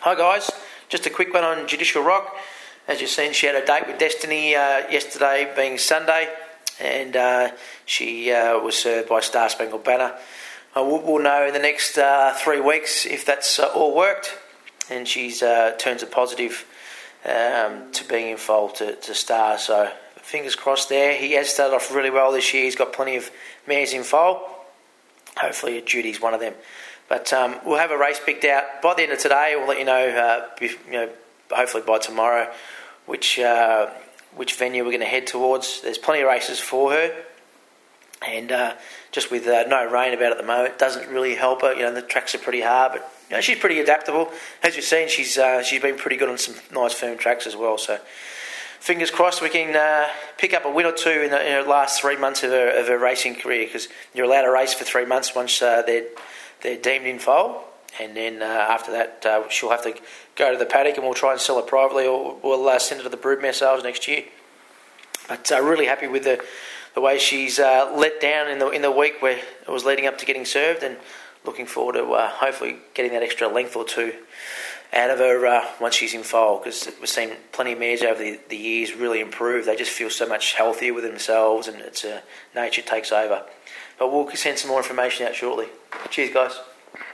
Hi guys, just a quick one on Judicial Rock. As you've seen, she had a date with Destiny yesterday being Sunday, and she was served by Star Spangled Banner. We'll know in the next 3 weeks if that's all worked, and she's turns a positive to being in foal to Star. So fingers crossed there. He has started off really well this year. He's got plenty of mares in foal. Hopefully Judy's one of them. But we'll have a race picked out by the end of today. We'll let you know, hopefully by tomorrow, which venue we're going to head towards. There's plenty of races for her, and just with no rain about at the moment, it doesn't really help her. The tracks are pretty hard, but she's pretty adaptable. As you've seen, she's been pretty good on some nice firm tracks as well. So fingers crossed we can pick up a win or two in the last 3 months of her racing career, because you're allowed to race for 3 months once they're deemed in foal, and then after that she'll have to go to the paddock, and we'll try and sell her privately, or we'll send her to the broodmare sales next year. But really happy with the way she's let down in the week where it was leading up to getting served, and looking forward to hopefully getting that extra length or two out of her once she's in foal, because we've seen plenty of mares over the years really improve. They just feel so much healthier with themselves, and it's nature takes over. But we'll send some more information out shortly. Cheers, guys.